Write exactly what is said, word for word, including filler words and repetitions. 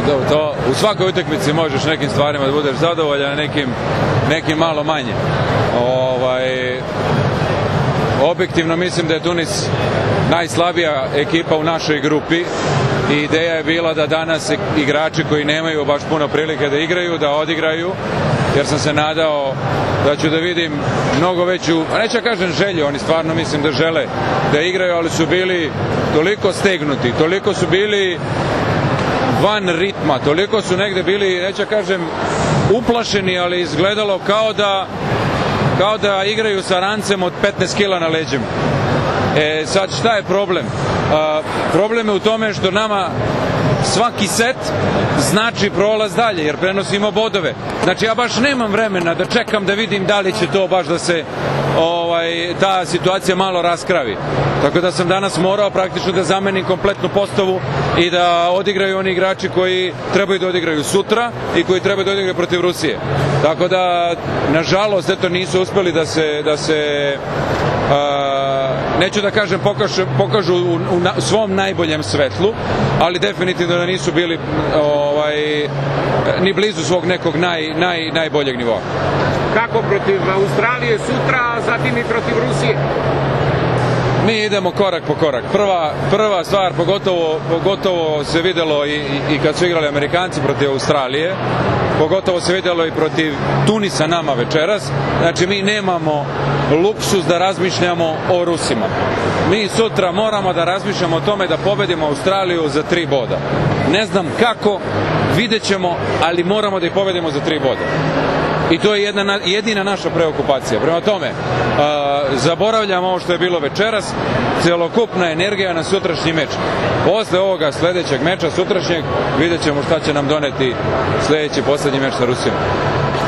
Dobro, to u svakoj utakmici možeš nekim stvarima da budeš zadovoljan, a nekim, nekim malo manje. Ovaj, objektivno mislim da je Tunis najslabija ekipa u našoj grupi i ideja je bila da danas igrači koji nemaju baš puno prilike da igraju, da odigraju, jer sam se nadao da ću da vidim mnogo veću, a neću kažem želju, oni stvarno mislim da žele da igraju, ali su bili toliko stegnuti, toliko su bili van ritma, toliko su negde bili, neću kažem uplašeni, ali izgledalo kao da kao da igraju sa rancem od petnaest kila na leđima. E, sad šta je problem? A, problem je u tome što nama svaki set znači prolaz dalje, jer prenosimo bodove. Znači ja baš nemam vremena da čekam da vidim da li će to baš da se ovaj, ta situacija malo raskravi. Tako da sam danas morao praktično da zamenim kompletnu postavu i da odigraju oni igrači koji trebaju da odigraju sutra i koji trebaju da odigraju protiv Rusije. Tako da, nažalost, eto, nisu uspeli da se, da se a, neću da kažem pokažu, pokažu u, u, na, u svom najboljem svetlu, ali definitivno da nisu bili ovaj, ni blizu svog nekog naj, naj, najboljeg nivoa. Kako protiv Australije sutra, a zatim i protiv Rusije? Mi idemo korak po korak. Prva, prva stvar, pogotovo, pogotovo se videlo i, i, i kad su igrali Amerikanci protiv Australije, pogotovo se videlo i protiv Tunisa nama večeras, znači mi nemamo luksuz da razmišljamo o Rusima. Mi sutra moramo da razmišljamo o tome da pobedimo Australiju za tri boda. Ne znam kako, vidjet ćemo, ali moramo da ih pobedimo za tri boda. I to je jedna, jedina naša preokupacija. Prema tome, a, zaboravljamo ovo što je bilo večeras, celokupna energija na sutrašnji meč. Posle ovoga sledećeg meča, sutrašnjeg, vidjet ćemo šta će nam doneti sledeći poslednji meč sa Rusijom.